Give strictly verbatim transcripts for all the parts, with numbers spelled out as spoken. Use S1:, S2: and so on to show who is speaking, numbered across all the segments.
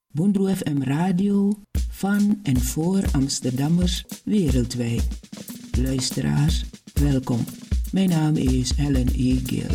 S1: Bondro F M Radio van en voor Amsterdammers wereldwijd. Luisteraars, welkom. Mijn naam is Helen E. Gill.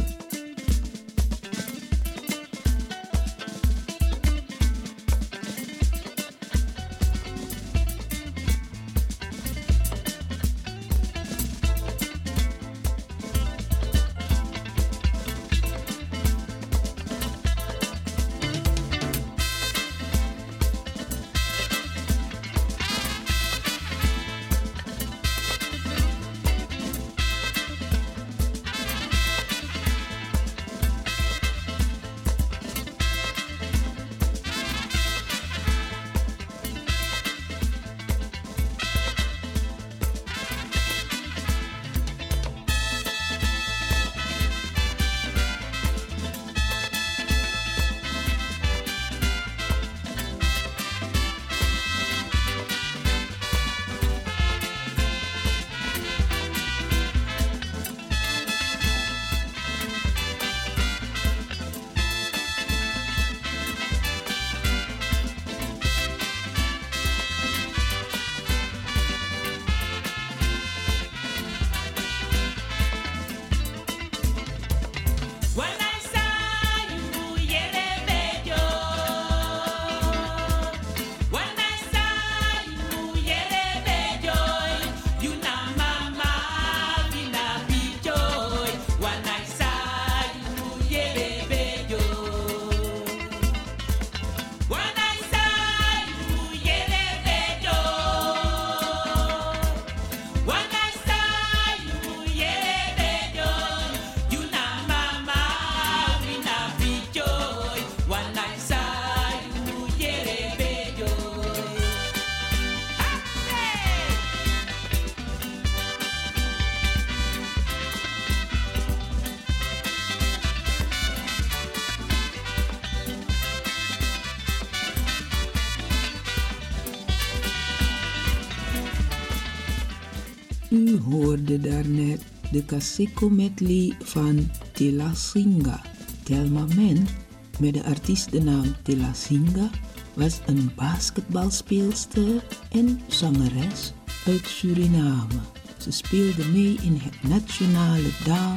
S1: U hoorde daarnet de Kaseko medley van Tila Singa. Thelma Men, met de artiestennaam Tila Singa, was een basketbalspeelster en zangeres uit Suriname. Ze speelde mee in het nationale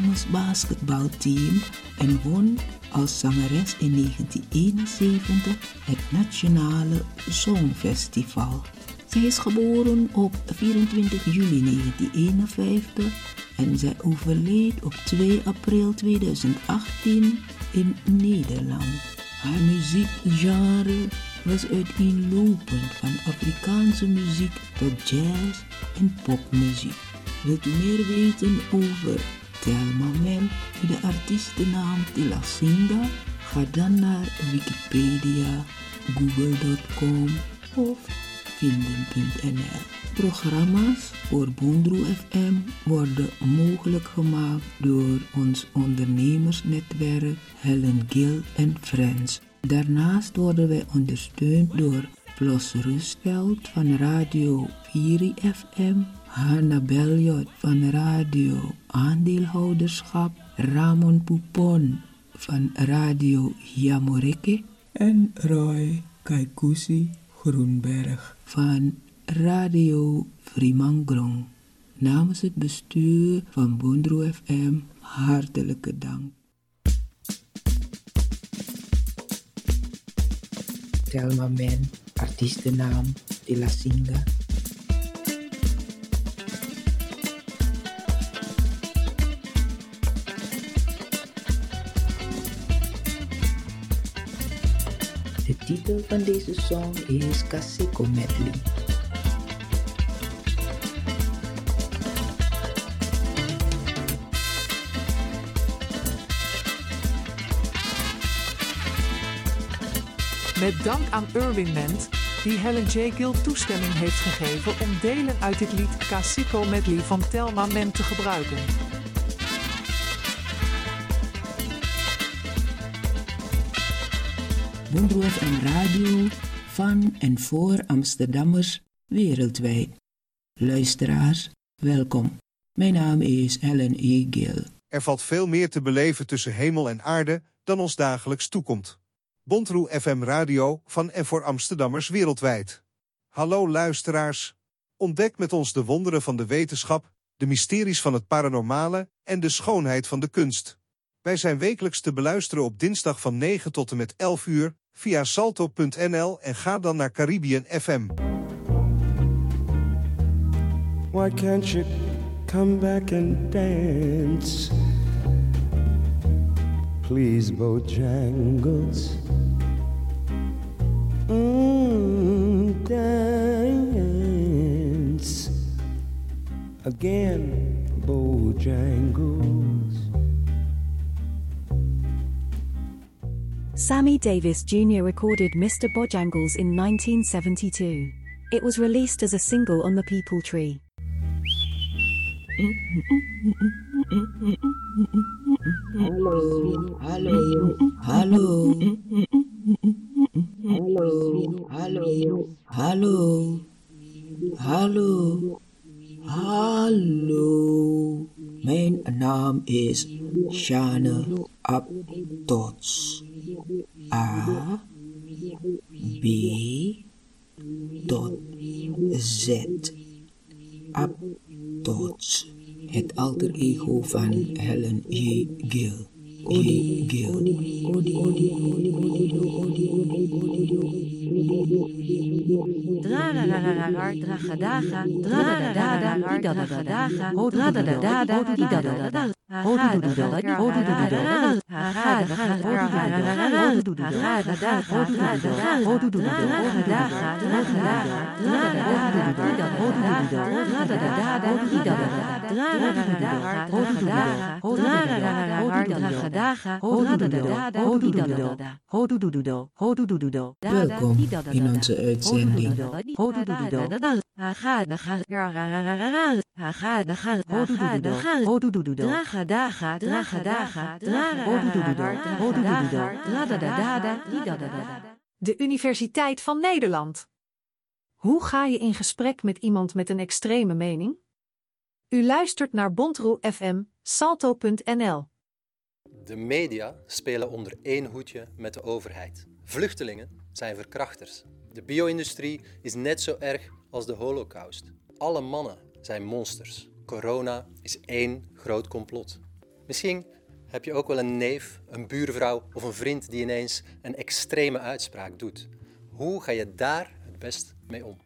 S1: damesbasketbalteam en won als zangeres in negentien eenenzeventig het Nationale Songfestival. Zij is geboren op vierentwintig juli negentien eenenvijftig en zij overleed op twee april tweeduizend achttien in Nederland. Haar muziekgenre was uiteenlopend van Afrikaanse muziek tot jazz en popmuziek. Wilt u meer weten over Thelma Men met de artiestennaam Tila Singa? Ga dan naar Wikipedia, google punt com of vinden punt n l. Programma's voor Bondro F M worden mogelijk gemaakt door ons ondernemersnetwerk Helen Gill and Friends. Daarnaast worden wij ondersteund door Plos Rustveld van Radio Viri F M, Hanna Beljot van Radio Aandeelhouderschap, Ramon Poupon van Radio Yamoreke en Roy Kaikusi Groenberg van Radio Vrimangrong. Namens het bestuur van Bondro F M hartelijke dank. Thelma Men, artiestennaam Tila Singa. De titel van deze song is Kaseko medley.
S2: Met dank aan Irwin Ment, die Helen J. Gill toestemming heeft gegeven om delen uit dit lied Kaseko medley van Thelma Men te gebruiken.
S1: Bondro F M Radio van en voor Amsterdammers wereldwijd. Luisteraars, welkom. Mijn naam is Helen E. Gill.
S3: Er valt veel meer te beleven tussen hemel en aarde dan ons dagelijks toekomt. Bontroe F M Radio van en voor Amsterdammers wereldwijd. Hallo luisteraars. Ontdek met ons de wonderen van de wetenschap, de mysteries van het paranormale en de schoonheid van de kunst. Wij zijn wekelijks te beluisteren op dinsdag van negen tot en met elf uur via salto punt n l en ga dan naar Caribbean F M.
S4: Why can't you come back and dance? Please, Bojangles. Mm, dance again, Bojangles.
S5: Sammy Davis Junior recorded Mister Bojangles in nineteen seventy-two. It was released as a single on the People Tree.
S1: Hallo, hallo, hallo. Hallo, hallo, hallo. Hallo, hallo. Mijn naam is Shane Abdots. A, B, dot, Z. Abdots. Het alter ego van Helen J. Gill. J. Gill. Welkom in onze uitzending.
S2: De Universiteit van Nederland. Hoe ga je in gesprek met iemand met een extreme mening? U luistert naar Bontroe F M, salto punt n l.
S6: De media spelen onder één hoedje met de overheid. Vluchtelingen zijn verkrachters. De bio-industrie is net zo erg als de Holocaust. Alle mannen zijn monsters. Corona is één groot complot. Misschien heb je ook wel een neef, een buurvrouw of een vriend die ineens een extreme uitspraak doet. Hoe ga je daar het best mee om?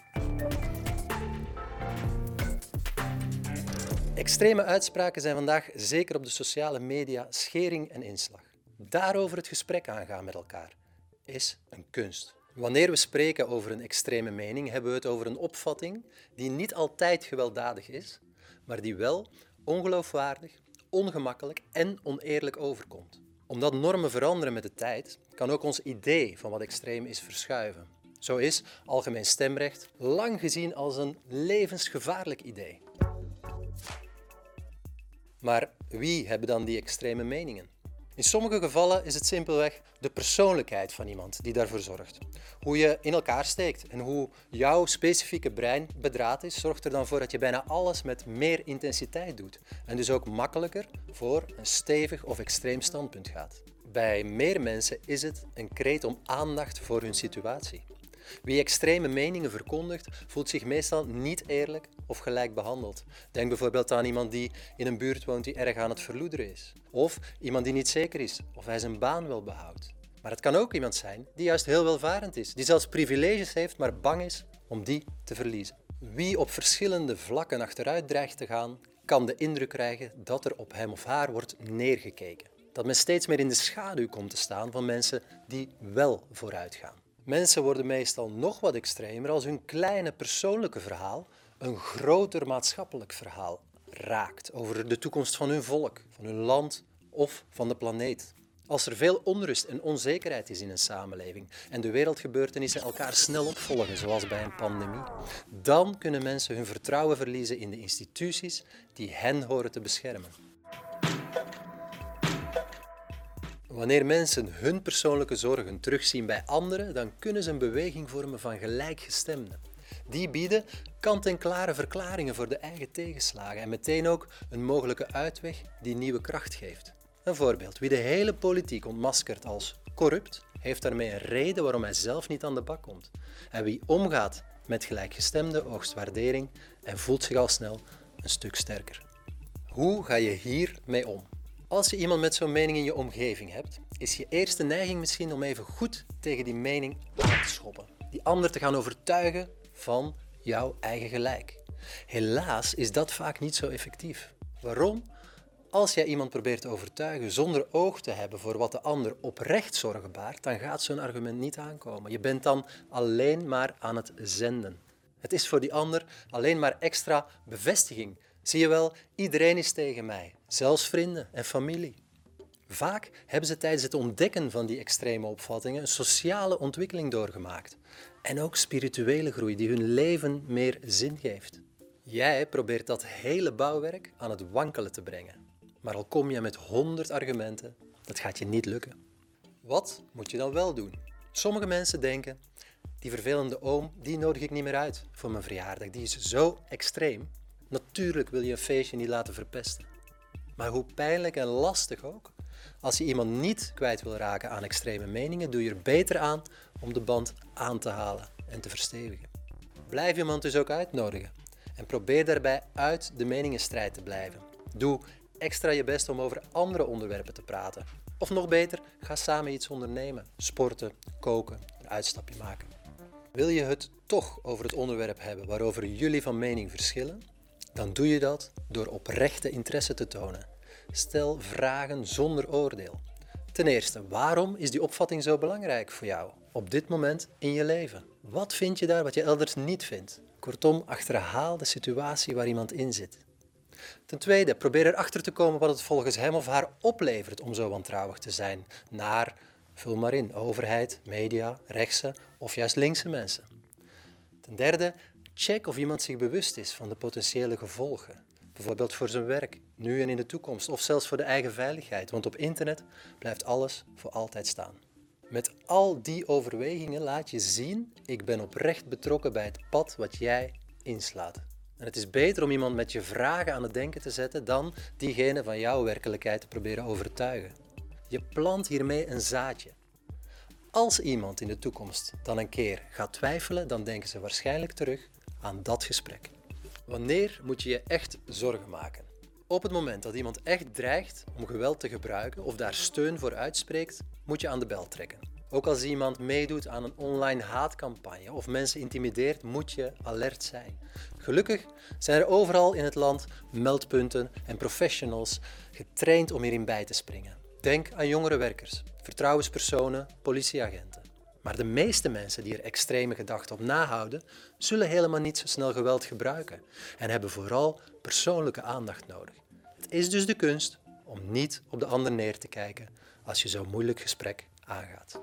S6: Extreme uitspraken zijn vandaag, zeker op de sociale media, schering en inslag. Daarover het gesprek aangaan met elkaar is een kunst. Wanneer we spreken over een extreme mening, hebben we het over een opvatting die niet altijd gewelddadig is, maar die wel ongeloofwaardig, ongemakkelijk en oneerlijk overkomt. Omdat normen veranderen met de tijd, kan ook ons idee van wat extreem is verschuiven. Zo is algemeen stemrecht lang gezien als een levensgevaarlijk idee. Maar wie hebben dan die extreme meningen? In sommige gevallen is het simpelweg de persoonlijkheid van iemand die daarvoor zorgt. Hoe je in elkaar steekt en hoe jouw specifieke brein bedraad is, zorgt er dan voor dat je bijna alles met meer intensiteit doet. En dus ook makkelijker voor een stevig of extreem standpunt gaat. Bij meer mensen is het een kreet om aandacht voor hun situatie. Wie extreme meningen verkondigt, voelt zich meestal niet eerlijk of gelijk behandeld. Denk bijvoorbeeld aan iemand die in een buurt woont die erg aan het verloederen is. Of iemand die niet zeker is of hij zijn baan wel behoudt. Maar het kan ook iemand zijn die juist heel welvarend is, die zelfs privileges heeft, maar bang is om die te verliezen. Wie op verschillende vlakken achteruit dreigt te gaan, kan de indruk krijgen dat er op hem of haar wordt neergekeken. Dat men steeds meer in de schaduw komt te staan van mensen die wel vooruit gaan. Mensen worden meestal nog wat extremer als hun kleine persoonlijke verhaal een groter maatschappelijk verhaal raakt over de toekomst van hun volk, van hun land of van de planeet. Als er veel onrust en onzekerheid is in een samenleving en de wereldgebeurtenissen elkaar snel opvolgen, zoals bij een pandemie, dan kunnen mensen hun vertrouwen verliezen in de instituties die hen horen te beschermen. Wanneer mensen hun persoonlijke zorgen terugzien bij anderen, dan kunnen ze een beweging vormen van gelijkgestemden. Die bieden kant-en-klare verklaringen voor de eigen tegenslagen en meteen ook een mogelijke uitweg die nieuwe kracht geeft. Een voorbeeld: wie de hele politiek ontmaskert als corrupt, heeft daarmee een reden waarom hij zelf niet aan de bak komt. En wie omgaat met gelijkgestemde oogst waardering en voelt zich al snel een stuk sterker. Hoe ga je hiermee om? Als je iemand met zo'n mening in je omgeving hebt, is je eerste neiging misschien om even goed tegen die mening aan te schoppen. Die ander te gaan overtuigen van jouw eigen gelijk. Helaas is dat vaak niet zo effectief. Waarom? Als jij iemand probeert te overtuigen zonder oog te hebben voor wat de ander oprecht zorgen baart, dan gaat zo'n argument niet aankomen. Je bent dan alleen maar aan het zenden. Het is voor die ander alleen maar extra bevestiging. Zie je wel, iedereen is tegen mij, zelfs vrienden en familie. Vaak hebben ze tijdens het ontdekken van die extreme opvattingen een sociale ontwikkeling doorgemaakt. En ook spirituele groei die hun leven meer zin geeft. Jij probeert dat hele bouwwerk aan het wankelen te brengen. Maar al kom je met honderd argumenten, dat gaat je niet lukken. Wat moet je dan wel doen? Sommige mensen denken, die vervelende oom, die nodig ik niet meer uit voor mijn verjaardag. Die is zo extreem. Natuurlijk wil je een feestje niet laten verpesten. Maar hoe pijnlijk en lastig ook, als je iemand niet kwijt wil raken aan extreme meningen, doe je er beter aan om de band aan te halen en te verstevigen. Blijf iemand dus ook uitnodigen en probeer daarbij uit de meningenstrijd te blijven. Doe extra je best om over andere onderwerpen te praten. Of nog beter, ga samen iets ondernemen. Sporten, koken, een uitstapje maken. Wil je het toch over het onderwerp hebben waarover jullie van mening verschillen? Dan doe je dat door oprechte interesse te tonen. Stel vragen zonder oordeel. Ten eerste, waarom is die opvatting zo belangrijk voor jou op dit moment in je leven? Wat vind je daar wat je elders niet vindt? Kortom, achterhaal de situatie waar iemand in zit. Ten tweede, probeer erachter te komen wat het volgens hem of haar oplevert om zo wantrouwig te zijn naar, vul maar in, overheid, media, rechtse of juist linkse mensen. Ten derde, check of iemand zich bewust is van de potentiële gevolgen. Bijvoorbeeld voor zijn werk, nu en in de toekomst, of zelfs voor de eigen veiligheid, want op internet blijft alles voor altijd staan. Met al die overwegingen laat je zien, ik ben oprecht betrokken bij het pad wat jij inslaat. En het is beter om iemand met je vragen aan het denken te zetten dan diegene van jouw werkelijkheid te proberen overtuigen. Je plant hiermee een zaadje. Als iemand in de toekomst dan een keer gaat twijfelen, dan denken ze waarschijnlijk terug aan dat gesprek. Wanneer moet je je echt zorgen maken? Op het moment dat iemand echt dreigt om geweld te gebruiken of daar steun voor uitspreekt, moet je aan de bel trekken. Ook als iemand meedoet aan een online haatcampagne of mensen intimideert, moet je alert zijn. Gelukkig zijn er overal in het land meldpunten en professionals getraind om hierin bij te springen. Denk aan jongere werkers, vertrouwenspersonen, politieagenten. Maar de meeste mensen die er extreme gedachten op nahouden, zullen helemaal niet zo snel geweld gebruiken en hebben vooral persoonlijke aandacht nodig. Het is dus de kunst om niet op de ander neer te kijken als je zo'n moeilijk gesprek aangaat.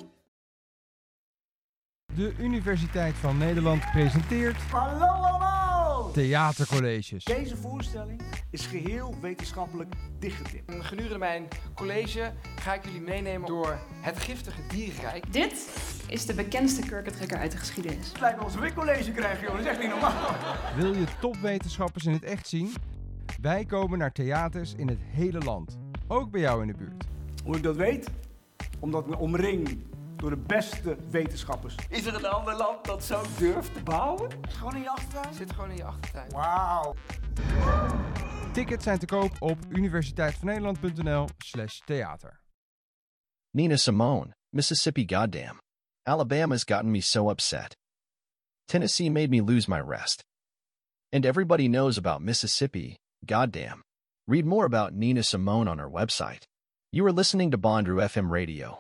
S7: De Universiteit van Nederland presenteert
S8: Hallo allemaal!
S7: Theatercolleges.
S8: Deze voorstelling is geheel wetenschappelijk dichtgetipt.
S9: Gedurende mijn college ga ik jullie meenemen door het giftige dierenrijk.
S10: Dit is de bekendste kurkentrekker uit de geschiedenis.
S8: Het lijkt wel alsof ik college krijg, joh. Dat is echt niet normaal.
S7: Wil je topwetenschappers in het echt zien? Wij komen naar theaters in het hele land. Ook bij jou in de buurt.
S8: Hoe ik dat weet? Omdat ik me omring door de beste wetenschappers. Is er een ander land dat zo durft te bouwen? Gewoon in je achtertuin?
S9: Zit gewoon in je achtertuin.
S8: Wauw.
S7: Tickets zijn te koop op universiteitvannederland.nl slash theater.
S11: Nina Simone, Mississippi Goddamn. Alabama's gotten me so upset. Tennessee made me lose my rest. And everybody knows about Mississippi Goddamn. Read more about Nina Simone on our website. You are listening to Bondru F M Radio.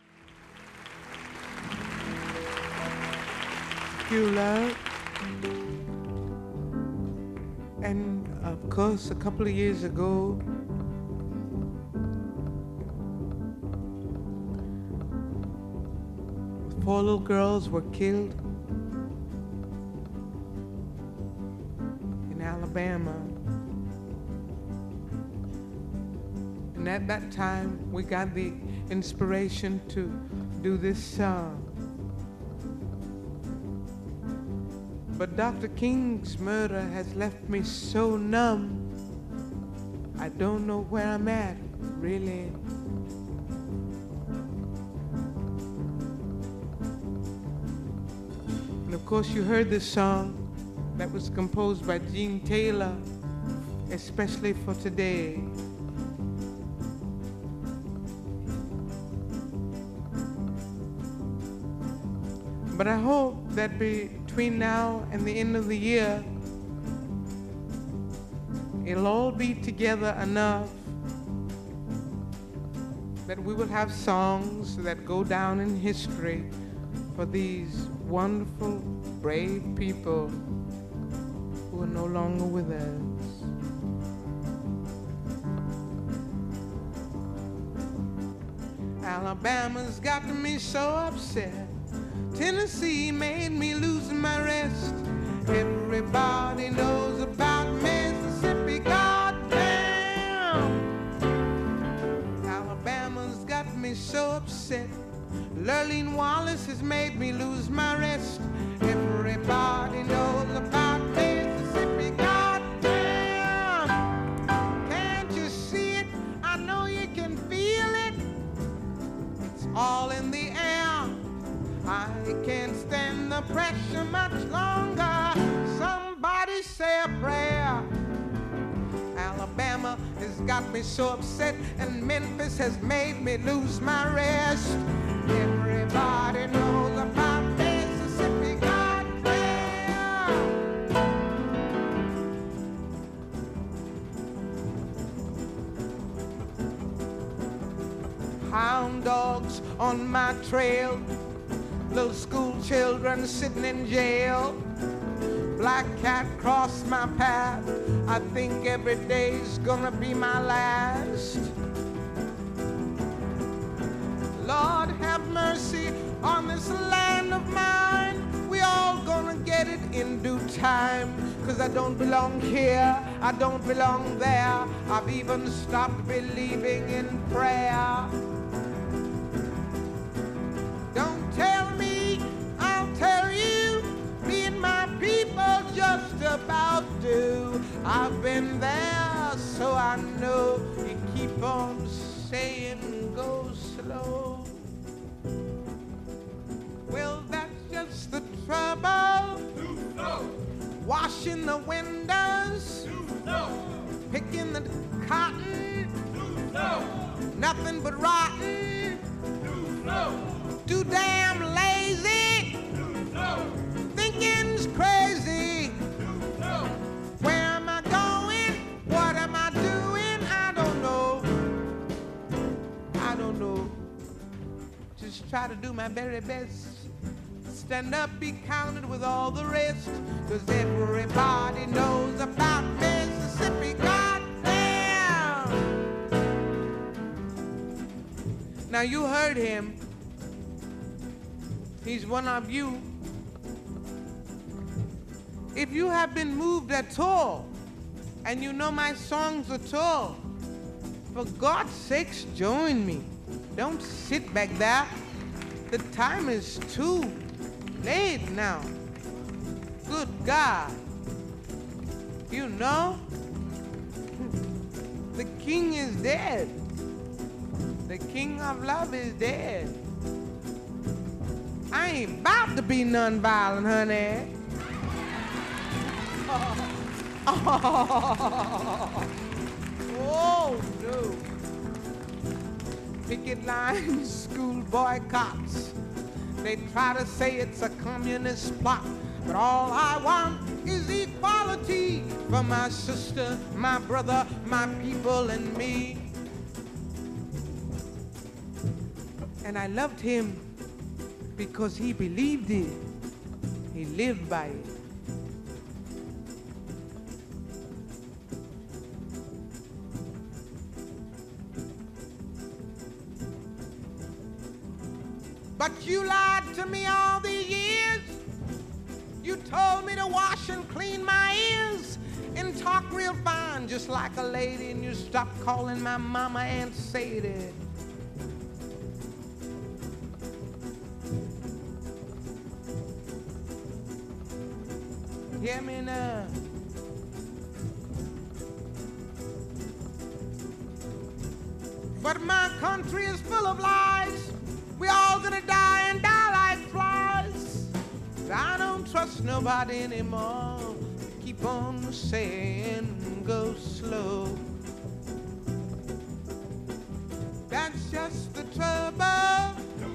S12: You love. And of course, a couple of years ago, four little girls were killed in Alabama. And at that time, we got the inspiration to do this song. But Doctor King's murder has left me so numb. I don't know where I'm at, really. And of course you heard this song that was composed by Gene Taylor, especially for today. But I hope that between now and the end of the year, it'll all be together enough that we will have songs that go down in history for these wonderful, brave people who are no longer with us. Alabama's got me so upset. Tennessee made me lose my rest. Everybody knows about Mississippi, goddamn. Alabama's got me so upset. Lurleen Wallace has made me lose my rest. Everybody knows about Mississippi, goddamn. Can't you see it? I know you can feel it. It's all in the air. I can't stand the pressure much longer. Somebody say a prayer. Alabama has got me so upset, and Memphis has made me lose my rest. Everybody knows about Mississippi, goddamn. Hound dogs on my trail, little school children sitting in jail. Black cat crossed my path. I think every day's gonna be my last. Lord, have mercy on this land of mine. We all gonna get it in due time. Cause I don't belong here, I don't belong there. I've even stopped believing in prayer. Don't tell me, I'll tell you. Me and my people just about do. I've been there, so I know. You keep on saying go slow. Well, that's just the trouble. Washing the windows, picking the cotton, nothing but rotten. Too damn lazy, thinking's crazy. Where am I going? What am I doing? I don't know. I don't know. Just try to do my very best. Stand up, be counted with all the rest. Cause everybody knows about Mississippi, goddamn. Now you heard him. He's one of you. If you have been moved at all, and you know my songs at all, for God's sakes, join me. Don't sit back there. The time is too late now. Good God. You know, the king is dead. The king of love is dead. I ain't about to be nonviolent, honey. Oh, oh no. Picket lines, school boycotts. They try to say it's a communist plot, but all I want is equality for my sister, my brother, my people, and me. And I loved him because he believed it. He lived by it. But you lied to me all these years. You told me to wash and clean my ears and talk real fine, just like a lady, and you stopped calling my mama Aunt Sadie. Hear me now. But my country is full of lies. We all gonna die and die like flies. I don't don't trust nobody anymore. Keep on saying go slow. That's just the trouble.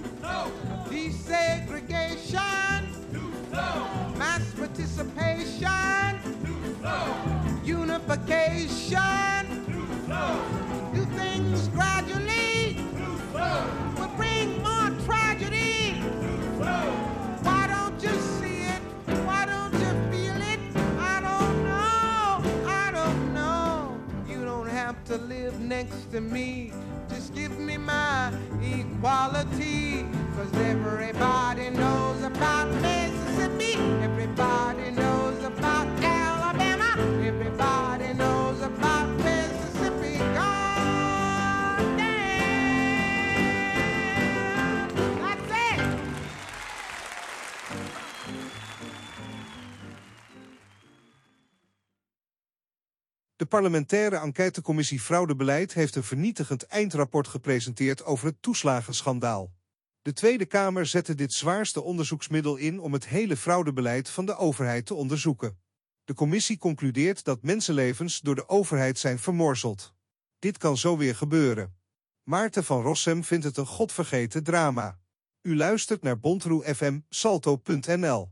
S12: Desegregation. Mass participation. Unification. Do things gradually. Will bring more tragedy. Why don't you see it? Why don't you feel it? I don't know. I don't know. You don't have to live next to me. Just give me my equality. Cause everybody knows about Mississippi. Everybody knows about Alabama. Everybody knows about Mississippi. God damn. That's it.
S3: De parlementaire enquêtecommissie Fraudebeleid heeft een vernietigend eindrapport gepresenteerd over het toeslagenschandaal. De Tweede Kamer zette dit zwaarste onderzoeksmiddel in om het hele fraudebeleid van de overheid te onderzoeken. De commissie concludeert dat mensenlevens door de overheid zijn vermorzeld. Dit kan zo weer gebeuren. Maarten van Rossem vindt het een godvergeten drama. U luistert naar Bontroe F M, salto punt n l.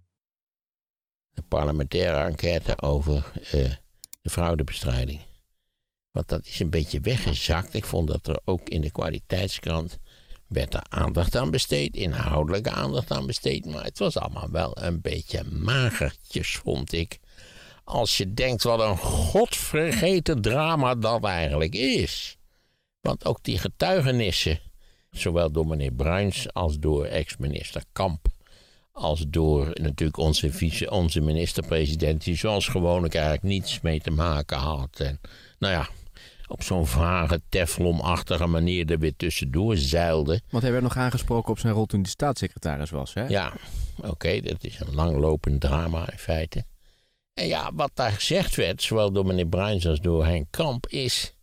S13: De parlementaire enquête over uh, de fraudebestrijding. Want dat is een beetje weggezakt. Ik vond dat er ook in de kwaliteitskrant werd er aandacht aan besteed, inhoudelijke aandacht aan besteed, maar het was allemaal wel een beetje magertjes, vond ik. Als je denkt wat een godvergeten drama dat eigenlijk is. Want ook die getuigenissen, zowel door meneer Bruins als door ex-minister Kamp, als door natuurlijk onze, vice, onze minister-president, die zoals gewoonlijk eigenlijk niets mee te maken had. En nou ja, op zo'n vage, teflonachtige manier er weer tussendoor zeilde.
S14: Want hij werd nog aangesproken op zijn rol toen hij staatssecretaris was, hè?
S13: Ja, oké, okay, dat is een langlopend drama in feite. En ja, wat daar gezegd werd, zowel door meneer Bruins als door Henk Kamp, is,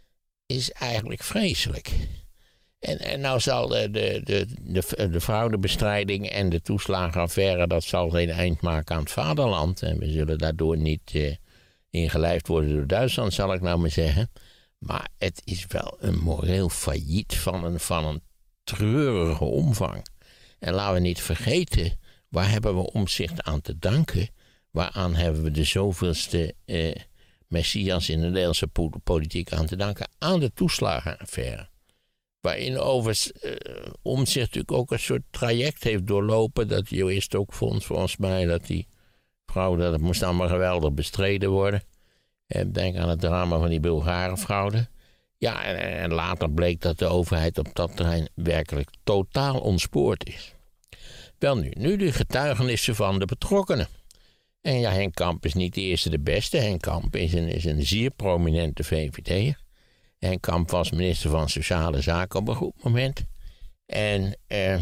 S13: is eigenlijk vreselijk. En, en nou zal de, de, de, de, de fraudebestrijding en de toeslagenaffaire, dat zal geen eind maken aan het vaderland. En we zullen daardoor niet uh, ingelijfd worden door Duitsland, zal ik nou maar zeggen. Maar het is wel een moreel failliet van een, van een treurige omvang. En laten we niet vergeten, waar hebben we Omtzigt aan te danken? Waaraan hebben we de zoveelste uh, messias in de Nederlandse politiek aan te danken? Aan de toeslagenaffaire. Waarin overigens uh, Omtzigt natuurlijk ook een soort traject heeft doorlopen. Dat hij eerst ook vond, volgens mij, dat die fraude, dat moest allemaal geweldig bestreden worden. En denk aan het drama van die Bulgaren fraude. Ja, en, en later bleek dat de overheid op dat terrein werkelijk totaal ontspoord is. Wel nu, nu de getuigenissen van de betrokkenen. En ja, Henk Kamp is niet de eerste de beste. Henk Kamp is een, is een zeer prominente V V D'er. Henk Kamp was minister van Sociale Zaken op een goed moment. En uh, uh,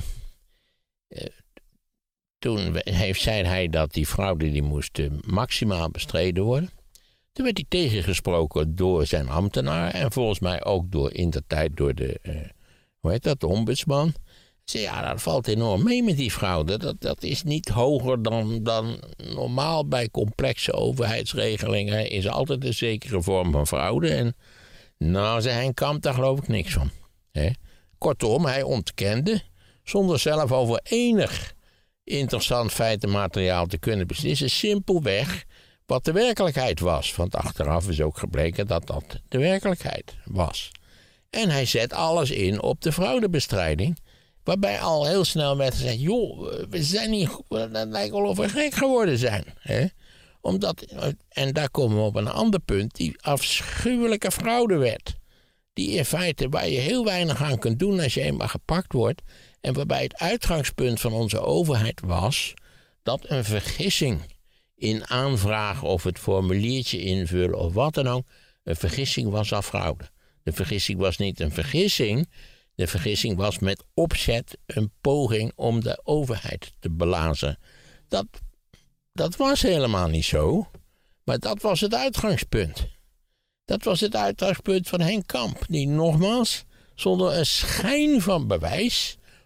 S13: toen heeft, zei hij dat die fraude die moest uh, maximaal bestreden worden. Toen werd hij tegengesproken door zijn ambtenaar en volgens mij ook door intertijd door de, uh, hoe heet dat, de ombudsman. Zei, ja, dat valt enorm mee met die fraude. Dat, dat is niet hoger dan, dan normaal bij complexe overheidsregelingen. Is altijd een zekere vorm van fraude. En nou, zei Henk Kamp, daar geloof ik niks van. He? Kortom, hij ontkende, zonder zelf over enig interessant feitenmateriaal te kunnen beslissen, simpelweg wat de werkelijkheid was. Want achteraf is ook gebleken dat dat de werkelijkheid was. En hij zet alles in op de fraudebestrijding, waarbij al heel snel werd gezegd, joh, we zijn niet, het lijkt wel of we gek geworden zijn. Hè? Omdat, en daar komen we op een ander punt, die afschuwelijke fraudewet. Die in feite, waar je heel weinig aan kunt doen als je eenmaal gepakt wordt. En waarbij het uitgangspunt van onze overheid was dat een vergissing in aanvragen of het formuliertje invullen of wat dan ook, een vergissing was al fraude. De vergissing was niet een vergissing. De vergissing was met opzet een poging om de overheid te belazen. Dat, dat was helemaal niet zo. Maar dat was het uitgangspunt. Dat was het uitgangspunt van Henk Kamp. Die nogmaals, zonder een schijn van bewijs,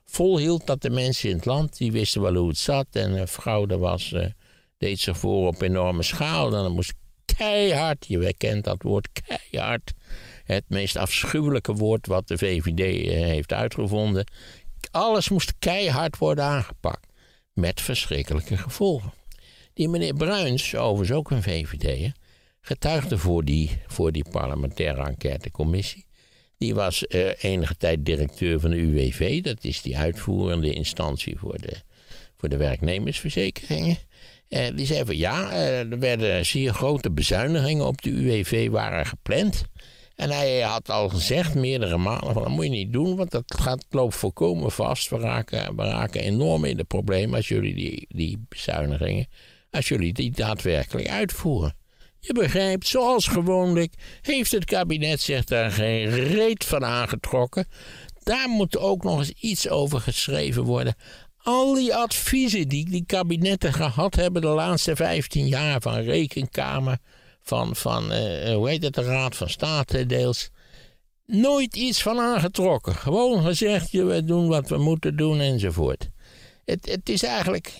S13: volhield dat de mensen in het land, die wisten wel hoe het zat. En uh, fraude was, uh, deed zich voor op enorme schaal. Dan moest keihard, je kent dat woord keihard. Het meest afschuwelijke woord wat de V V D uh, heeft uitgevonden. Alles moest keihard worden aangepakt. Met verschrikkelijke gevolgen. Die meneer Bruins, overigens ook een V V D'er, getuigde voor die, voor die parlementaire enquêtecommissie. Die was uh, enige tijd directeur van de U W V. Dat is die uitvoerende instantie voor de, voor de werknemersverzekeringen. Uh, die zei van ja, uh, er werden zeer grote bezuinigingen op de U W V waren gepland. En hij had al gezegd meerdere malen van dat moet je niet doen, want dat gaat, loopt volkomen vast. We raken, we raken enorm in de problemen als jullie die, die bezuinigingen, als jullie die daadwerkelijk uitvoeren. Je begrijpt, zoals gewoonlijk heeft het kabinet zich daar geen reet van aangetrokken. Daar moet ook nog eens iets over geschreven worden. Al die adviezen die die kabinetten gehad hebben de laatste vijftien jaar van Rekenkamer, van, van uh, hoe heet het, de Raad van State deels. Nooit iets van aangetrokken. Gewoon gezegd, we doen wat we moeten doen enzovoort. Het, het is eigenlijk,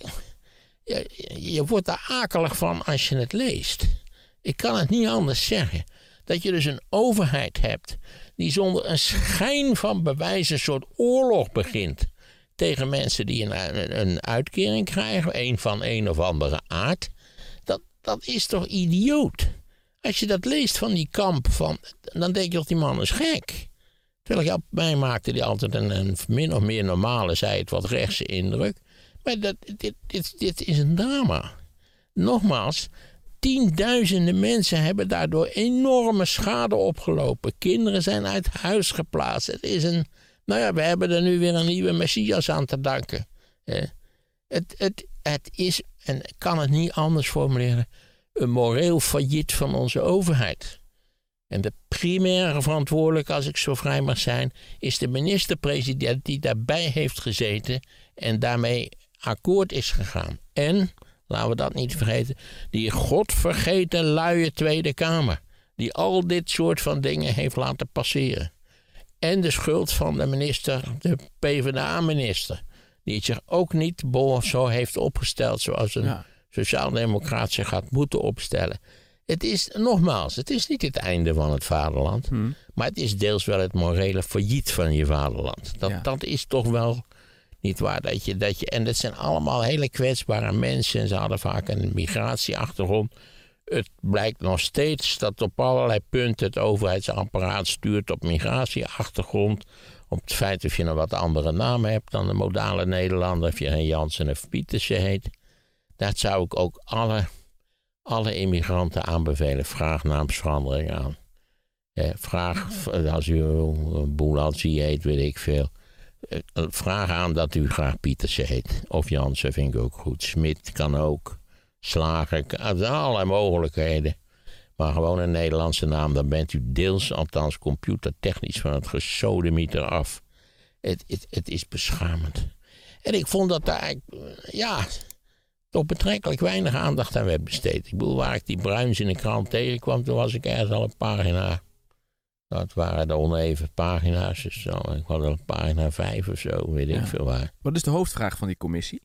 S13: je, je wordt er akelig van als je het leest. Ik kan het niet anders zeggen. Dat je dus een overheid hebt die zonder een schijn van bewijs een soort oorlog begint tegen mensen die een, een, een uitkering krijgen, een van een of andere aard. Dat, dat is toch idioot? Als je dat leest van die kamp, van, dan denk je dat die man is gek. Terwijl ik op mij maakte die altijd een, een min of meer normale, zei het wat rechtse indruk. Maar dat, dit, dit, dit is een drama. Nogmaals, tienduizenden mensen hebben daardoor enorme schade opgelopen. Kinderen zijn uit huis geplaatst. Het is een, nou ja, we hebben er nu weer een nieuwe Messias aan te danken. Eh, het, het, het is, en ik kan het niet anders formuleren, een moreel failliet van onze overheid. En de primaire verantwoordelijke, als ik zo vrij mag zijn, is de minister-president die daarbij heeft gezeten en daarmee akkoord is gegaan. En, laten we dat niet vergeten, die godvergeten luie Tweede Kamer, die al dit soort van dingen heeft laten passeren. En de schuld van de minister, de P v d A-minister, die het zich ook niet zo heeft opgesteld zoals een ja. sociaaldemocraat zich had moeten opstellen. Het is, nogmaals, het is niet het einde van het vaderland, hmm. maar het is deels wel het morele failliet van je vaderland. Dat, ja. dat is toch wel niet waar. Dat je, dat je, en dat zijn allemaal hele kwetsbare mensen en ze hadden vaak een migratieachtergrond. Het blijkt nog steeds dat op allerlei punten het overheidsapparaat stuurt op migratieachtergrond. Op het feit of je een wat andere naam hebt dan de modale Nederlander, of je een Jansen of Pietersen heet. Dat zou ik ook alle, alle immigranten aanbevelen. Vraag naamsverandering aan. Eh, vraag, als u een Boelanzi heet, weet ik veel. Eh, vraag aan dat u graag Pietersen heet. Of Jansen vind ik ook goed. Smit kan ook. Slager, allerlei mogelijkheden. Maar gewoon een Nederlandse naam, dan bent u deels, althans computertechnisch, van het gesodemieter af. Het, het, het is beschamend. En ik vond dat daar, ja, toch betrekkelijk weinig aandacht aan werd besteed. Ik bedoel, waar ik die Bruins in de krant tegenkwam, toen was ik ergens al een pagina. Dat waren de oneven pagina's, dus zo. Ik had al een pagina vijf of zo, weet ik ja. veel waar.
S14: Wat is de hoofdvraag van die commissie?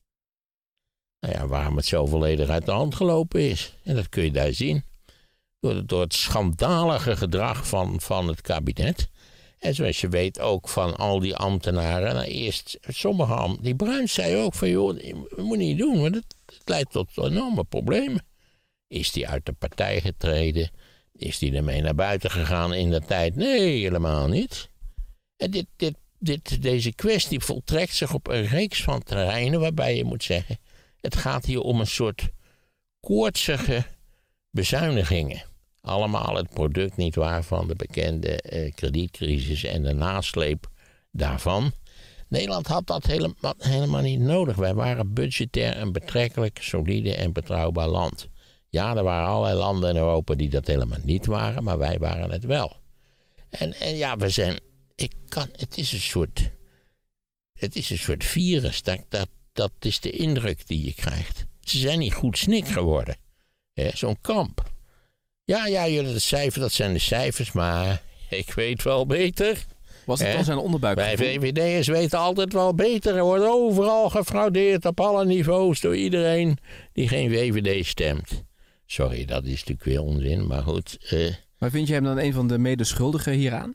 S13: Nou ja, waarom het zo volledig uit de hand gelopen is. En dat kun je daar zien. Door, door het schandalige gedrag van, van het kabinet. En zoals je weet ook van al die ambtenaren. Nou, eerst sommige ambtenaren. Die Bruins zei ook van joh, dat moet je niet doen. Want het, het leidt tot enorme problemen. Is die uit de partij getreden? Is die ermee naar buiten gegaan in de tijd? Nee, helemaal niet. En dit, dit, dit, deze kwestie voltrekt zich op een reeks van terreinen waarbij je moet zeggen, het gaat hier om een soort koortsige bezuinigingen. Allemaal het product niet waar van de bekende eh, kredietcrisis en de nasleep daarvan. Nederland had dat helemaal, helemaal niet nodig. Wij waren budgetair een betrekkelijk solide en betrouwbaar land. Ja, er waren allerlei landen in Europa die dat helemaal niet waren, maar wij waren het wel. En, en ja, we zijn, ik kan, het is een soort, het is een soort virus. Dat, dat, dat is de indruk die je krijgt. Ze zijn niet goed snik geworden. Zo'n kamp. Ja, ja, jullie de cijfers, dat zijn de cijfers, maar ik weet wel beter.
S14: Was het
S13: He?
S14: dan zijn onderbuikgevoel?
S13: Wij V V D'ers weten altijd wel beter. Er wordt overal gefraudeerd op alle niveaus door iedereen die geen V V D stemt. Sorry, dat is natuurlijk weer onzin, maar goed. Uh...
S14: Maar vind je hem dan een van de medeschuldigen hieraan?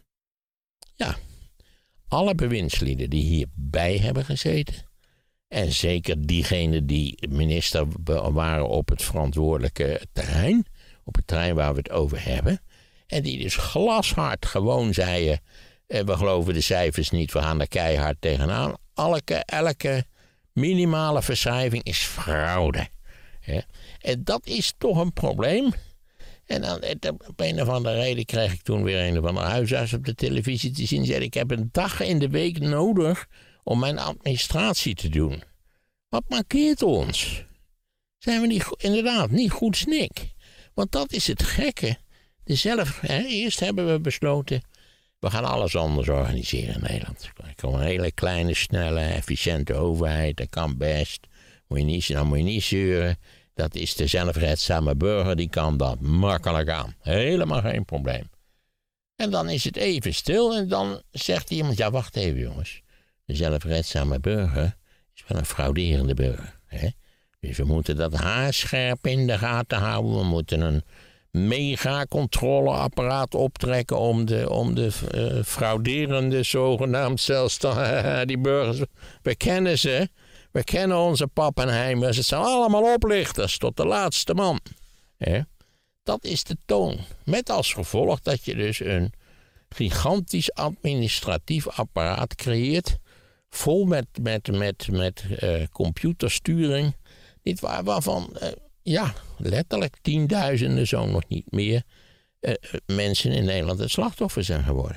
S13: Ja. Alle bewindslieden die hierbij hebben gezeten... en zeker diegenen die minister waren op het verantwoordelijke terrein... op het terrein waar we het over hebben... en die dus glashard gewoon zeiden... Eh, we geloven de cijfers niet, we gaan er keihard tegenaan. Elke, elke minimale verschrijving is fraude. Ja. En dat is toch een probleem. En dan, op een of andere reden kreeg ik toen weer een of andere huisarts op de televisie te zien. Die zei, ik heb een dag in de week nodig om mijn administratie te doen. Wat mankeert ons? Zijn we niet, inderdaad niet goed snik? Want dat is het gekke. Zelf, hè, eerst hebben we besloten... we gaan alles anders organiseren in Nederland. Er komt een hele kleine, snelle, efficiënte overheid. Dat kan best. Moet je niet, dan moet je niet zeuren. Dat is de zelfredzame burger. Die kan dat makkelijk aan. Helemaal geen probleem. En dan is het even stil. En dan zegt iemand... ja, wacht even jongens. De zelfredzame burger is wel een frauderende burger. Hè? Dus we moeten dat haarscherp in de gaten houden. We moeten een... mega controleapparaat optrekken om de, om de uh, frauderende zogenaamd zelfstandig, die burgers, we kennen ze, we kennen onze Pappenheimers, het zijn allemaal oplichters tot de laatste man. He? Dat is de toon. Met als gevolg dat je dus een gigantisch administratief apparaat creëert, vol met, met, met, met uh, computersturing, niet waar, waarvan... Uh, Ja, letterlijk tienduizenden, zo nog niet meer, uh, mensen in Nederland het slachtoffer zijn geworden.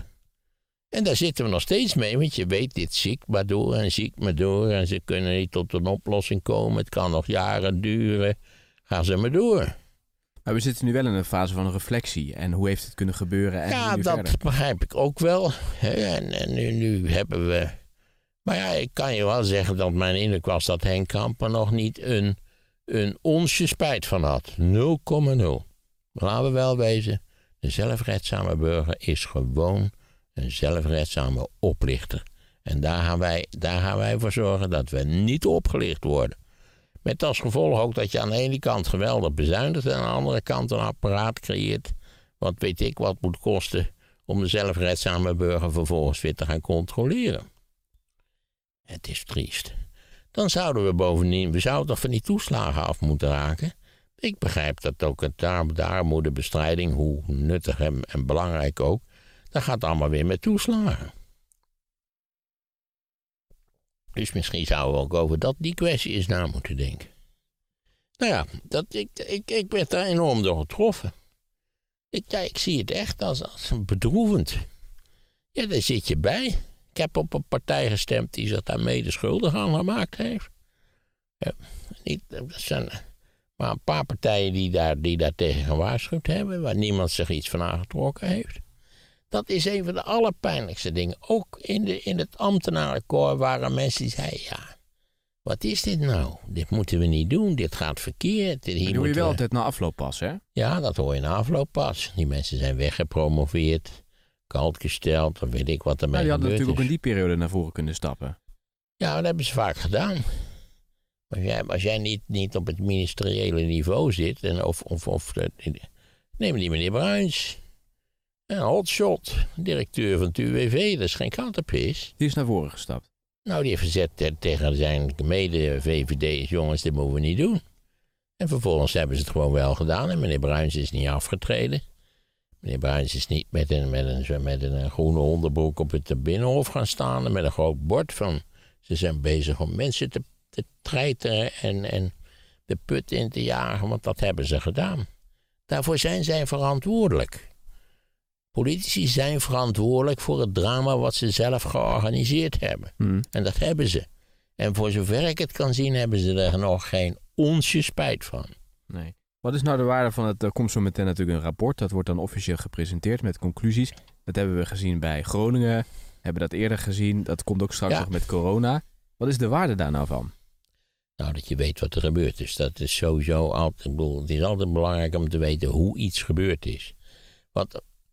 S13: En daar zitten we nog steeds mee, want je weet, dit ziek maar door en ziek maar door. En ze kunnen niet tot een oplossing komen, het kan nog jaren duren. Ga ze maar door.
S14: Maar we zitten nu wel in een fase van reflectie. En hoe heeft het kunnen gebeuren? En
S13: ja,
S14: nu
S13: dat
S14: verder?
S13: begrijp ik ook wel. En, en nu, nu hebben we... Maar ja, ik kan je wel zeggen dat mijn indruk was dat Henk Kamp er nog niet een... een onsje spijt van had. nul komma nul. Laten we wel wezen, de zelfredzame burger is gewoon een zelfredzame oplichter. En daar gaan wij, daar gaan wij voor zorgen dat we niet opgelicht worden. Met als gevolg ook dat je aan de ene kant geweldig bezuinigt... en aan de andere kant een apparaat creëert... wat weet ik wat moet kosten... om de zelfredzame burger vervolgens weer te gaan controleren. Het is triest. Dan zouden we bovendien, we zouden toch van die toeslagen af moeten raken. Ik begrijp dat ook het daar, de armoedebestrijding, hoe nuttig en, en belangrijk ook, dat gaat allemaal weer met toeslagen. Dus misschien zouden we ook over dat, die kwestie eens na moeten denken. Nou ja, dat, ik, ik, ik werd daar enorm door getroffen. Ik, ja, ik zie het echt als, als bedroevend. Ja, daar zit je bij. Ik heb op een partij gestemd die zich daar mede schuldig aan gemaakt heeft. Ja, niet, dat zijn maar een paar partijen die daar, die daar tegen gewaarschuwd hebben, waar niemand zich iets van aangetrokken heeft. Dat is een van de allerpijnlijkste dingen. Ook in, de, in het ambtenarenkorps waren mensen die zeiden, ja, wat is dit nou? Dit moeten we niet doen, dit gaat verkeerd. Hier
S14: dat hoor je wel
S13: we...
S14: altijd na afloop pas, hè?
S13: Ja, dat hoor je na afloop pas. Die mensen zijn weggepromoveerd, koud gesteld, dan weet ik wat ermee
S14: nou, die hadden
S13: gebeurd
S14: natuurlijk
S13: is.
S14: ook in die periode naar voren kunnen stappen.
S13: Ja, dat hebben ze vaak gedaan. Maar als jij, als jij niet, niet op het ministeriële niveau zit, en of, of, of neem die meneer Bruins, een hotshot, directeur van het U W V, dat is geen kattenpis.
S14: Die is naar voren gestapt.
S13: Nou, die heeft gezet tegen zijn mede-V V D's, jongens, dit moeten we niet doen. En vervolgens hebben ze het gewoon wel gedaan en meneer Bruins is niet afgetreden. Meneer Bruins is niet met een, met een, met een groene onderbroek op het binnenhof gaan staan en met een groot bord van, ze zijn bezig om mensen te, te treiteren en, en de put in te jagen, want dat hebben ze gedaan. Daarvoor zijn zij verantwoordelijk. Politici zijn verantwoordelijk voor het drama wat ze zelf georganiseerd hebben. Hmm. En dat hebben ze. En voor zover ik het kan zien, hebben ze er nog geen onsje spijt van.
S14: Nee. Wat is nou de waarde van het, er komt zo meteen natuurlijk een rapport, dat wordt dan officieel gepresenteerd met conclusies. Dat hebben we gezien bij Groningen, hebben dat eerder gezien, dat komt ook straks ja. nog met corona. Wat is de waarde daar nou van?
S13: Nou, dat je weet wat er gebeurd is. Dat is sowieso altijd, ik bedoel, het is altijd belangrijk om te weten hoe iets gebeurd is. Want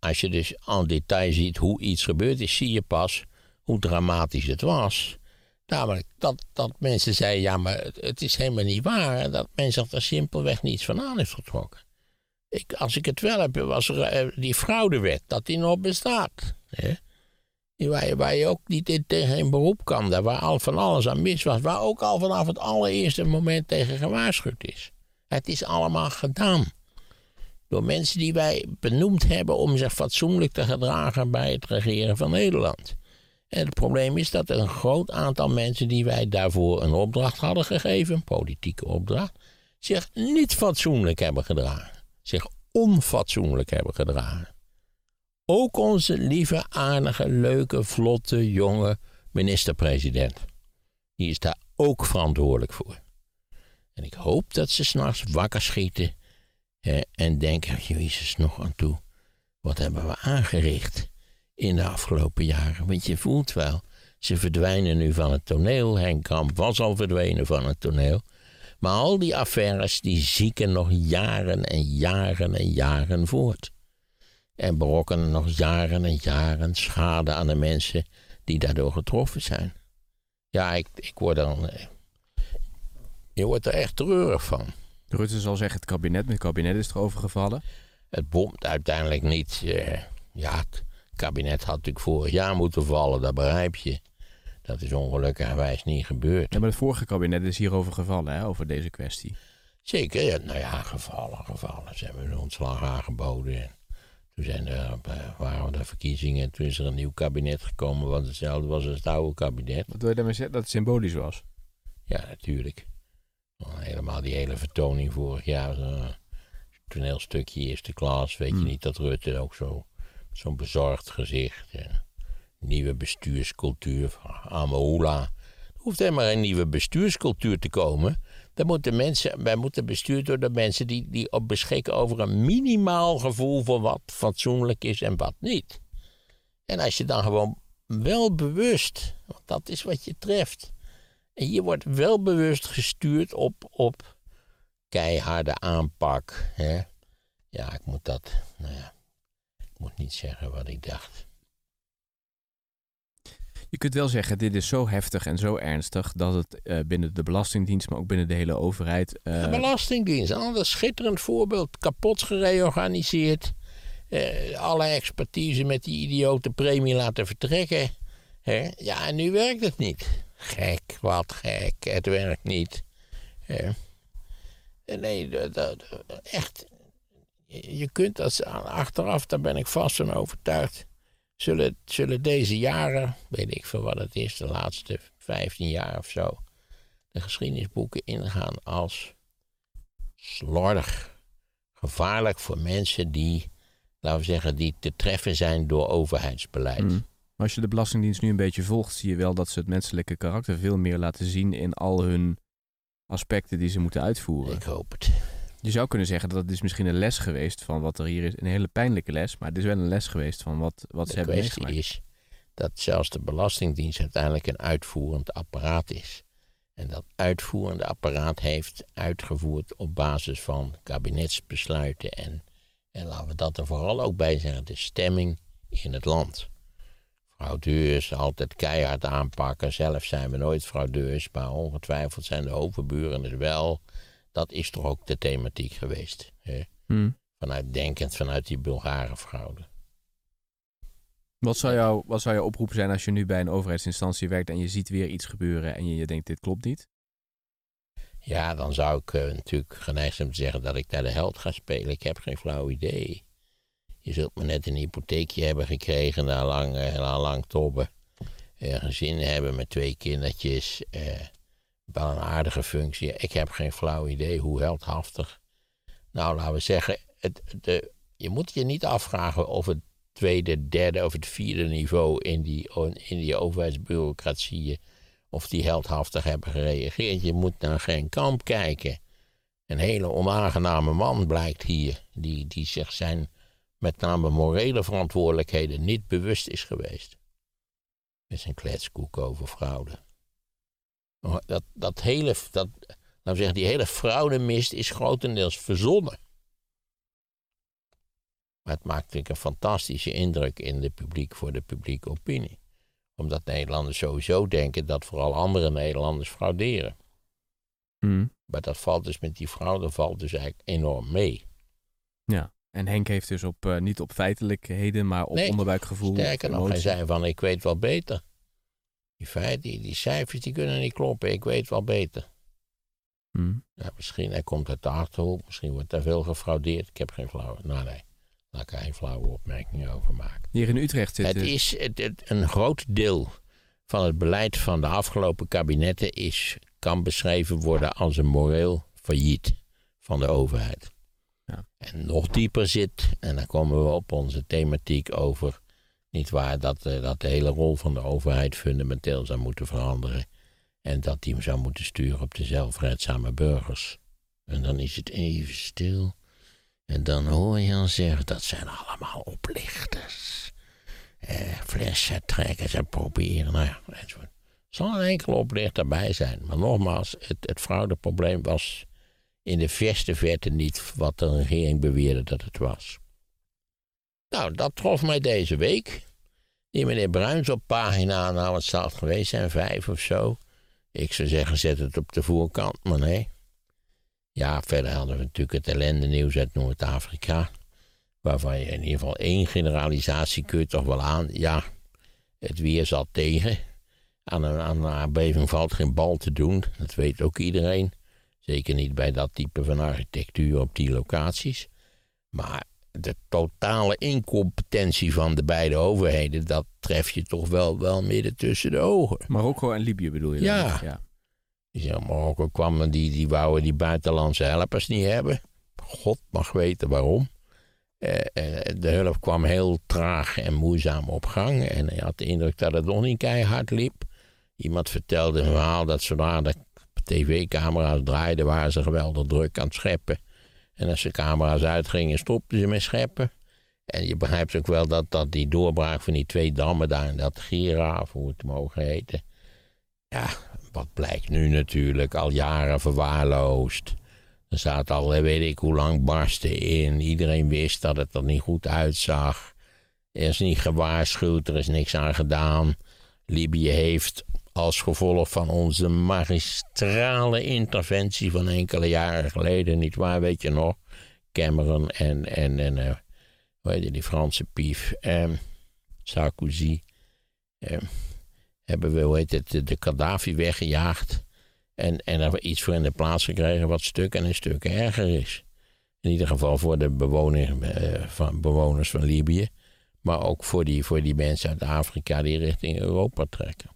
S13: als je dus en detail ziet hoe iets gebeurd is, zie je pas hoe dramatisch het was. Namelijk dat, dat mensen zeiden, ja, maar het, het is helemaal niet waar. En dat men zich er simpelweg niets van aan heeft getrokken. Ik, als ik het wel heb, was er uh, die fraudewet, dat die nog bestaat. Hè? Waar je, waar je ook niet in, tegen een beroep kan, daar waar al van alles aan mis was. Waar ook al vanaf het allereerste moment tegen gewaarschuwd is. Het is allemaal gedaan. Door mensen die wij benoemd hebben om zich fatsoenlijk te gedragen bij het regeren van Nederland. En het probleem is dat er een groot aantal mensen die wij daarvoor een opdracht hadden gegeven, een politieke opdracht, zich niet fatsoenlijk hebben gedragen. Zich onfatsoenlijk hebben gedragen. Ook onze lieve, aardige, leuke, vlotte, jonge minister-president. Die is daar ook verantwoordelijk voor. En ik hoop dat ze 's nachts wakker schieten hè, en denken, Jezus, nog aan toe. Wat hebben we aangericht in de afgelopen jaren? Want je voelt wel, ze verdwijnen nu van het toneel. Henk Kamp was al verdwenen van het toneel. Maar al die affaires, die zieken nog jaren en jaren en jaren voort. En berokkenen nog jaren en jaren schade aan de mensen die daardoor getroffen zijn. Ja, ik, ik word dan... Je wordt er echt treurig van.
S14: Rutte zal zeggen, het kabinet, met het kabinet is erover gevallen.
S13: Het bomt uiteindelijk niet. Uh, ja, het kabinet had natuurlijk vorig jaar moeten vallen, dat begrijp je. Dat is ongelukkigerwijs niet gebeurd.
S14: Ja, maar het vorige kabinet is hierover gevallen, hè, over deze kwestie.
S13: Zeker, ja, nou ja, gevallen, gevallen. Ze hebben een ontslag aangeboden. En toen zijn er, waren de verkiezingen, toen is er een nieuw kabinet gekomen, wat hetzelfde was als het oude kabinet.
S14: Wat wil je daarmee zeggen? Dat het symbolisch was?
S13: Ja, natuurlijk. Helemaal die hele vertoning vorig jaar, zo'n toneelstukje eerste klas, weet hmm. je niet dat Rutte ook zo, zo'n bezorgd gezicht, en nieuwe bestuurscultuur van Amoula. Er hoeft helemaal geen nieuwe bestuurscultuur te komen. Dan moeten mensen, wij moeten bestuurd worden door mensen die, die op beschikken over een minimaal gevoel voor wat fatsoenlijk is en wat niet. En als je dan gewoon wel bewust, want dat is wat je treft. En je wordt wel bewust gestuurd op, op keiharde aanpak. Hè? Ja, ik moet dat, nou ja, ik moet niet zeggen wat ik dacht.
S14: Je kunt wel zeggen, dit is zo heftig en zo ernstig dat het uh, binnen de Belastingdienst, maar ook binnen de hele overheid... Uh...
S13: De Belastingdienst, een ander schitterend voorbeeld, kapot gereorganiseerd. Uh, alle expertise met die idiote premie laten vertrekken. Hè? Ja, en nu werkt het niet. Gek, wat gek, het werkt niet. Hè? Nee, dat, dat, echt, je kunt dat achteraf, daar ben ik vast van overtuigd... Zullen, zullen deze jaren, weet ik veel wat het is, de laatste vijftien jaar of zo, de geschiedenisboeken ingaan als slordig, gevaarlijk voor mensen die, laten we zeggen, die te treffen zijn door overheidsbeleid.
S14: Mm. Maar als je de Belastingdienst nu een beetje volgt, zie je wel dat ze het menselijke karakter veel meer laten zien in al hun aspecten die ze moeten uitvoeren.
S13: Ik hoop het.
S14: Je zou kunnen zeggen dat het is misschien een les geweest van wat er hier is. Een hele pijnlijke les, maar het is wel een les geweest van wat, wat ze hebben meegemaakt.
S13: De kwestie is dat zelfs de Belastingdienst uiteindelijk een uitvoerend apparaat is. En dat uitvoerende apparaat heeft uitgevoerd op basis van kabinetsbesluiten. En, en laten we dat er vooral ook bij zeggen, de stemming in het land. Fraudeurs altijd keihard aanpakken. Zelf zijn we nooit fraudeurs, maar ongetwijfeld zijn de overburen het wel... Dat is toch ook de thematiek geweest. Hè? Hmm. Vanuit denkend, vanuit die Bulgare fraude.
S14: Wat zou, jou, wat zou jouw oproep zijn als je nu bij een overheidsinstantie werkt... en je ziet weer iets gebeuren en je, je denkt, dit klopt niet?
S13: Ja, dan zou ik uh, natuurlijk geneigd zijn te zeggen dat ik daar de held ga spelen. Ik heb geen flauw idee. Je zult me net een hypotheekje hebben gekregen na lang, uh, na lang tobben. Uh, gezin hebben met twee kindertjes... Uh, wel een aardige functie. Ik heb geen flauw idee hoe heldhaftig. Nou, laten we zeggen, het, de, je moet je niet afvragen of het tweede, derde of het vierde niveau in die, in die overheidsbureaucratieën, of die heldhaftig hebben gereageerd. Je moet naar geen Kamp kijken. Een hele onaangename man blijkt hier, die, die zich zijn met name morele verantwoordelijkheden niet bewust is geweest. Met zijn kletskoek over fraude. Dat, dat hele, dat, laten we zeggen, die hele fraudemist is grotendeels verzonnen. Maar het maakt natuurlijk een fantastische indruk in de publiek voor de publieke opinie. Omdat Nederlanders sowieso denken dat vooral andere Nederlanders frauderen.
S14: Mm.
S13: Maar dat valt dus met die fraude valt dus eigenlijk enorm mee.
S14: Ja, en Henk heeft dus op, uh, niet op feitelijkheden, maar op
S13: nee,
S14: onderbuikgevoel.
S13: Sterker nog, hij zei van ik weet wel beter. Die feiten, die, die cijfers die kunnen niet kloppen, ik weet wel beter.
S14: Mm.
S13: Ja, misschien, hij komt uit de Achterhoek, misschien wordt daar veel gefraudeerd. Ik heb geen flauwe, nou nee, laat ik er geen flauwe opmerkingen over maken.
S14: Hier in Utrecht zit
S13: het
S14: dus...
S13: is het, het, een groot deel van het beleid van de afgelopen kabinetten is, kan beschreven worden als een moreel failliet van de overheid.
S14: Ja.
S13: En nog dieper zit, en dan komen we op onze thematiek over, niet waar, dat, dat de hele rol van de overheid fundamenteel zou moeten veranderen. En dat die hem zou moeten sturen op de zelfredzame burgers. En dan is het even stil. En dan hoor je al zeggen, dat zijn allemaal oplichters. Eh, flessen trekken en proberen, nou ja, enzovoort. Er zal een enkele oplichter bij zijn. Maar nogmaals, het, het fraudeprobleem was in de verste verte niet wat de regering beweerde dat het was. Nou, dat trof mij deze week. Die meneer Bruins op pagina, nou het zal het geweest zijn, vijf of zo. Ik zou zeggen, zet het op de voorkant, maar nee. Ja, verder hadden we natuurlijk het ellende nieuws uit Noord-Afrika. Waarvan je in ieder geval één generalisatie kun je toch wel aan. Ja, het weer zat tegen. Aan een, aan een aardbeving valt geen bal te doen. Dat weet ook iedereen. Zeker niet bij dat type van architectuur op die locaties. Maar de totale incompetentie van de beide overheden, dat tref je toch wel, wel midden tussen de ogen.
S14: Marokko en Libië bedoel je?
S13: Ja.
S14: Dan? Ja.
S13: Ja, Marokko kwam, die, die wouden die buitenlandse helpers niet hebben. God mag weten waarom. Uh, uh, de hulp kwam heel traag en moeizaam op gang. En hij had de indruk dat het nog niet keihard liep. Iemand vertelde een verhaal dat zodra de tv-camera's draaiden, waren ze geweldig druk aan het scheppen. En als de camera's uitgingen, stopten ze met scheppen. En je begrijpt ook wel dat, dat die doorbraak van die twee dammen daar in dat Gira, of hoe het mogen heten. Ja, wat blijkt nu natuurlijk, al jaren verwaarloosd. Er zaten al, weet ik hoe lang, barsten in. Iedereen wist dat het er niet goed uitzag. Er is niet gewaarschuwd, er is niks aan gedaan. Libië heeft als gevolg van onze magistrale interventie van enkele jaren geleden, niet waar, weet je nog, Cameron en, en, en uh, hoe heet die Franse pief, um, Sarkozy, um, hebben we, hoe heet het, de Gaddafi weggejaagd. En, en er iets voor in de plaats gekregen wat stuk en een stuk erger is. In ieder geval voor de bewoner, uh, van, bewoners van Libië. Maar ook voor die, voor die mensen uit Afrika die richting Europa trekken.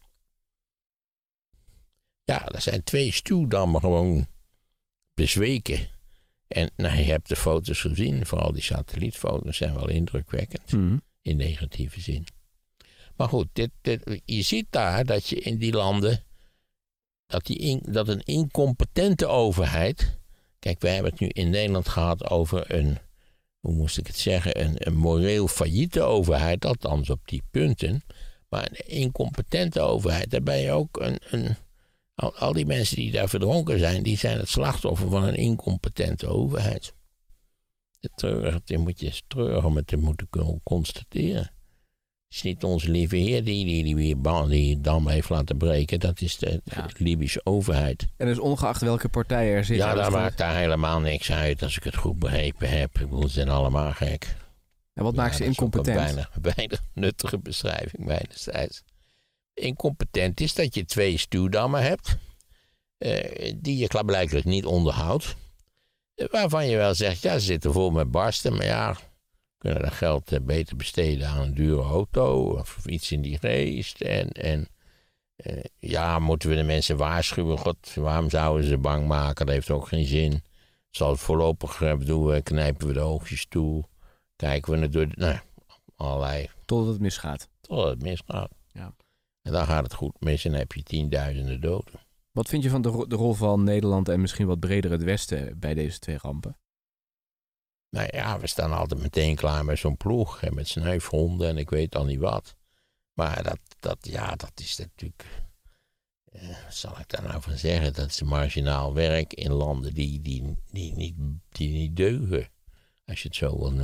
S13: Ja, er zijn twee stuwdammen gewoon bezweken. En nou, je hebt de foto's gezien. Vooral die satellietfoto's zijn wel indrukwekkend.
S14: Mm-hmm.
S13: In negatieve zin. Maar goed, dit, dit, je ziet daar dat je in die landen, dat, die in, dat een incompetente overheid. Kijk, wij hebben het nu in Nederland gehad over een, hoe moest ik het zeggen, een, een moreel failliete overheid, althans op die punten. Maar een incompetente overheid, daar ben je ook een, een al, al die mensen die daar verdronken zijn, die zijn het slachtoffer van een incompetente overheid. Het treurig, dat moet je treurig om het te moeten constateren. Het is niet onze lieve heer die die, die, die, die dam heeft laten breken. Dat is de, ja. de Libische overheid.
S14: En dus ongeacht welke partij er zit.
S13: Ja, daar maakt daar helemaal niks uit als ik het goed begrepen heb. Ik bedoel, ze zijn allemaal gek.
S14: En wat
S13: ja,
S14: maakt ze incompetent?
S13: Dat is ook een bijna, bijna nuttige beschrijving mijnerzijds. Incompetent is dat je twee stuwdammen hebt. Uh, die je blijkbaar niet onderhoudt. Uh, waarvan je wel zegt, ja, ze zitten vol met barsten. Maar ja, kunnen dat geld uh, beter besteden aan een dure auto of iets in die geest. En, en uh, ja, moeten we de mensen waarschuwen? God, waarom zouden ze bang maken? Dat heeft ook geen zin. Zal het voorlopig uh, doen, knijpen we de oogjes toe. Kijken we het door de, nou, allerlei.
S14: Totdat het misgaat.
S13: Totdat het misgaat.
S14: Ja.
S13: En dan gaat het goed mis en dan heb je tienduizenden doden.
S14: Wat vind je van de, ro- de rol van Nederland en misschien wat breder het Westen bij deze twee rampen?
S13: Nou ja, we staan altijd meteen klaar met zo'n ploeg. En met snuifhonden en ik weet al niet wat. Maar dat, dat, ja, dat is natuurlijk, eh, wat zal ik daar nou van zeggen? Dat is marginaal werk in landen die, die, die, niet, die niet deugen. Als je het zo wil noemen.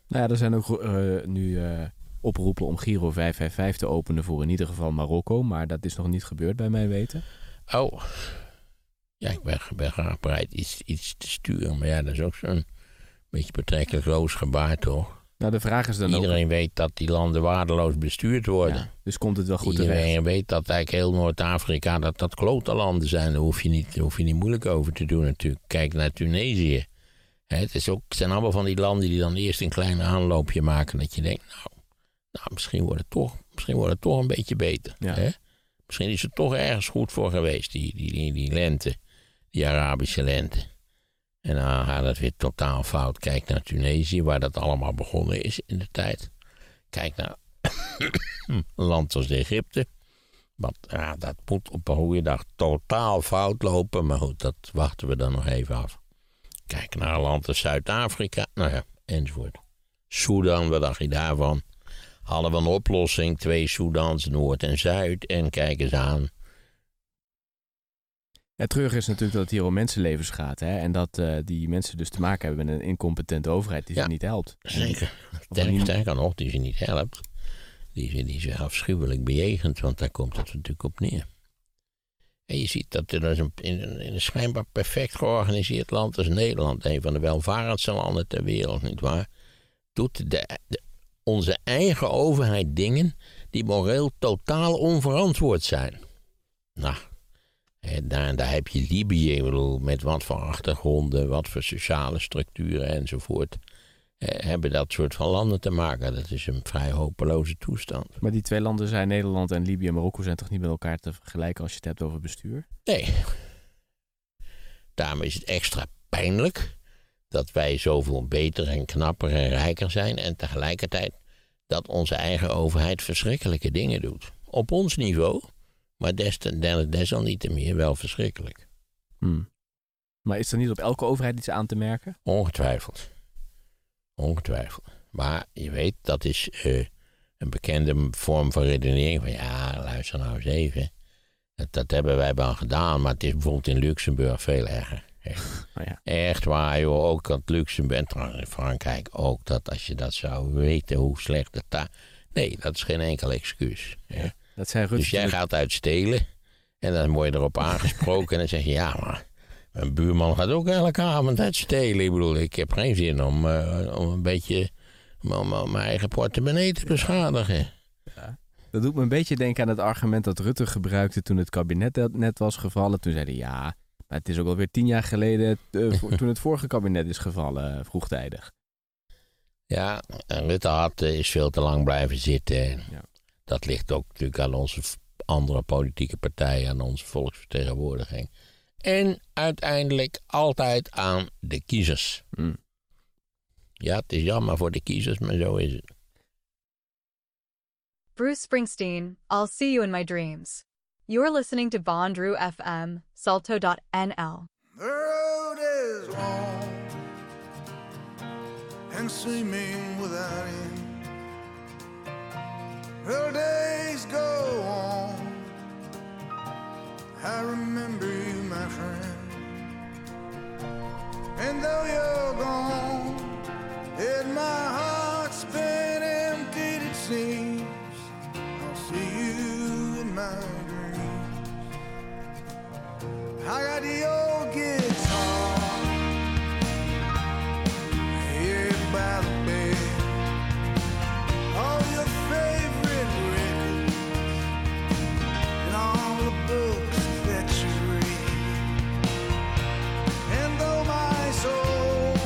S14: Nou ja, er zijn ook uh, nu uh, oproepen om Giro vijf vijf vijf te openen voor in ieder geval Marokko. Maar dat is nog niet gebeurd bij mijn weten.
S13: Oh, ja, ik ben, ben graag bereid iets, iets te sturen. Maar ja, dat is ook zo'n beetje betrekkelijk loos gebaar, toch?
S14: Nou, de vraag is dan
S13: Iedereen
S14: ook...
S13: weet dat die landen waardeloos bestuurd worden.
S14: Ja, dus komt het wel goed
S13: Iedereen
S14: terecht.
S13: weet dat eigenlijk heel Noord-Afrika, dat dat klote landen zijn. Daar hoef je, niet, daar hoef je niet moeilijk over te doen natuurlijk. Kijk naar Tunesië. He, het, is ook, het zijn allemaal van die landen die dan eerst een klein aanloopje maken. Dat je denkt, nou, nou misschien, wordt het toch, misschien wordt het toch een beetje beter.
S14: Ja.
S13: He? Misschien is het toch ergens goed voor geweest, die, die, die, die lente. Die Arabische lente. En dan gaat het weer totaal fout. Kijk naar Tunesië, waar dat allemaal begonnen is in de tijd. Kijk naar een land als Egypte. Wat, ja, dat moet op een goede dag totaal fout lopen. Maar goed, dat wachten we dan nog even af. Kijk naar een land als Zuid-Afrika. Nou ja, enzovoort. Sudan, wat dacht je daarvan? Hadden we een oplossing. Twee Soedans, Noord en Zuid. En kijk eens aan.
S14: Het treurige is natuurlijk dat het hier om mensenlevens gaat. Hè? En dat uh, die mensen dus te maken hebben met een incompetente overheid die ja, ze niet helpt.
S13: Zeker. Sterker, sterker nog, die ze niet helpt. Die ze, die ze afschuwelijk bejegent, want daar komt het natuurlijk op neer. En je ziet dat er dus een, in, een, in een schijnbaar perfect georganiseerd land als Nederland, een van de welvarendste landen ter wereld, nietwaar, doet de, de, onze eigen overheid dingen die moreel totaal onverantwoord zijn. Nou, daar, daar heb je Libië, ik bedoel, met wat voor achtergronden, wat voor sociale structuren enzovoort. Eh, hebben dat soort van landen te maken. Dat is een vrij hopeloze toestand.
S14: Maar die twee landen zijn Nederland en Libië en Marokko zijn toch niet met elkaar te vergelijken als je het hebt over bestuur?
S13: Nee. Daarom is het extra pijnlijk dat wij zoveel beter en knapper en rijker zijn en tegelijkertijd dat onze eigen overheid verschrikkelijke dingen doet. Op ons niveau, maar des, desalniettemeer wel verschrikkelijk.
S14: Hmm. Maar is er niet op elke overheid iets aan te merken?
S13: Ongetwijfeld. Ongetwijfeld. Maar je weet, dat is uh, een bekende vorm van redenering. Van ja, luister nou eens even. Dat, dat hebben wij wel gedaan, maar het is bijvoorbeeld in Luxemburg veel erger. Echt,
S14: oh ja.
S13: Echt waar, joh. Ook dat Luxemburg en in Frankrijk ook. Dat als je dat zou weten, hoe slecht het daar... Nee, dat is geen enkel excuus. Ja.
S14: Dat zijn
S13: dus jij gaat uitstelen en dan word je erop aangesproken en dan zeg je ja, maar... Mijn buurman gaat ook elke avond uit stelen. Ik bedoel, ik heb geen zin om, uh, om een beetje om, om mijn eigen portemonnee te beschadigen.
S14: Ja. Dat doet me een beetje denken aan het argument dat Rutte gebruikte toen het kabinet net was gevallen. Toen zei hij ja, maar het is ook alweer tien jaar geleden uh, voor, toen het vorige kabinet is gevallen, vroegtijdig.
S13: Ja, en Rutte had, uh, is veel te lang blijven zitten.
S14: Ja.
S13: Dat ligt ook natuurlijk aan onze andere politieke partijen, aan onze volksvertegenwoordiging. En uiteindelijk altijd aan de kiezers.
S14: Mm.
S13: Ja, het is jammer voor de kiezers, maar zo is het.
S15: Bruce Springsteen, I'll see you in my dreams. You're listening to Bondru F M, salto dot n l.
S16: The road is long and seeming without end. Her days go on. I remember you, my friend. And though you're gone, and my heart's been emptied, it seems, I'll see you in my dreams. I got the old guitar here by the bed. All your favorite records and all the books that you read. And though my soul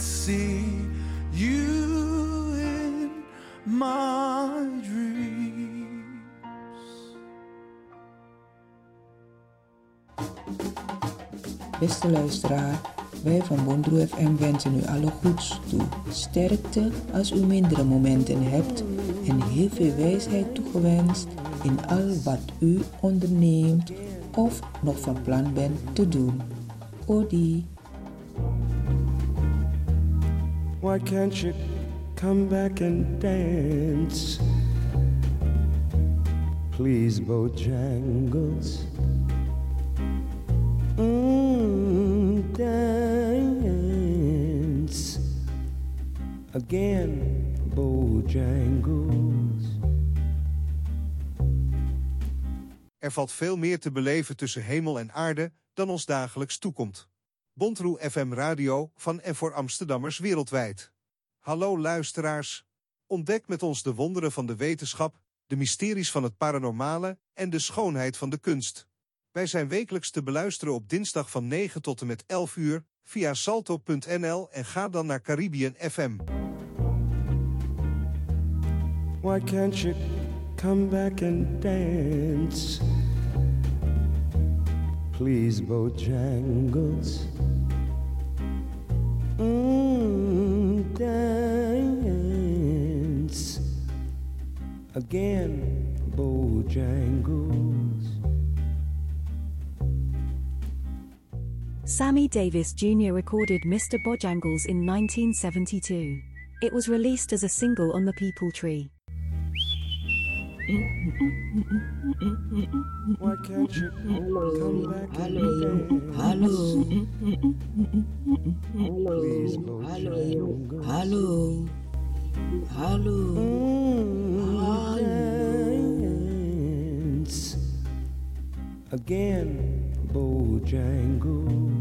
S16: see you in my dreams.
S1: Beste luisteraar, wij van Bondroe F M wensen u alle goeds toe. Sterkte als u mindere momenten hebt en heel veel wijsheid toegewenst in al wat u onderneemt of nog van plan bent te doen. Odi.
S4: Why can't you come back and dance? Please, Bojangles. Mm, dance again, Bojangles.
S3: Er valt veel meer te beleven tussen hemel en aarde dan ons dagelijks toekomt. Bondroe F M Radio van en voor Amsterdammers wereldwijd. Hallo luisteraars. Ontdek met ons de wonderen van de wetenschap, de mysteries van het paranormale en de schoonheid van de kunst. Wij zijn wekelijks te beluisteren op dinsdag van negen tot en met elf uur via salto punt n l en ga dan naar Caribbean F M.
S4: Why can't you come back and dance? Please, Bojangles. Mm, dance again, Bojangles.
S5: Sammy Davis Junior recorded Mister Bojangles in nineteen seventy-two. It was released as a single on the People Tree.
S4: Why can't you come back and dance?
S1: Hallo.
S4: Please, Bojangles.
S1: Hallo. Hallo.
S4: Mm, dance again, Bojangles.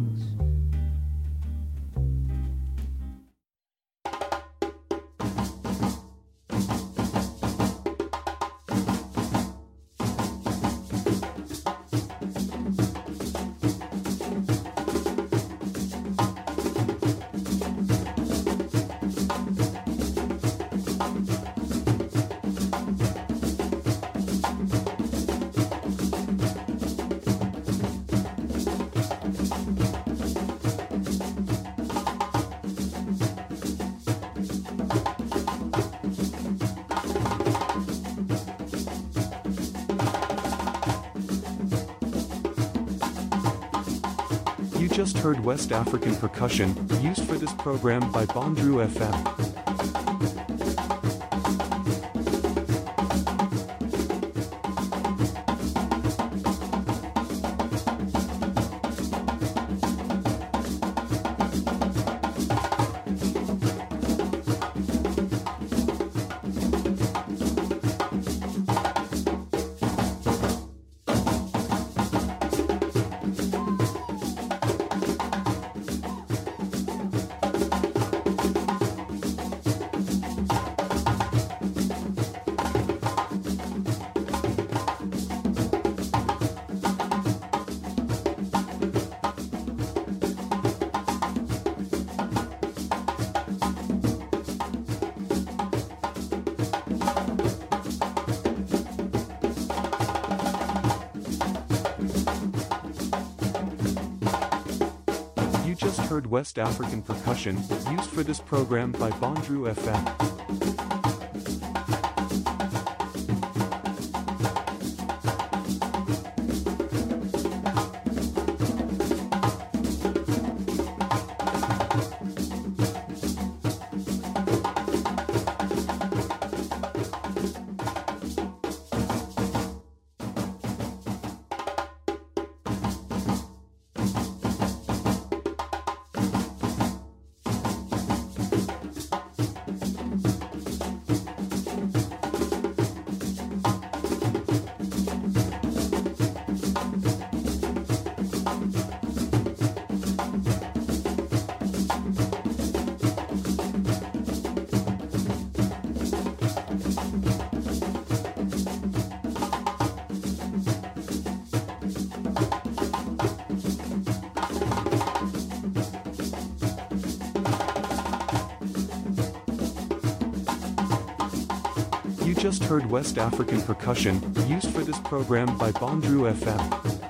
S17: You just heard West African percussion, used for this program by Bondroe F M. Heard West African percussion, used for this program by Bondroe F M. You just heard West African percussion, used for this program by Bondru F M.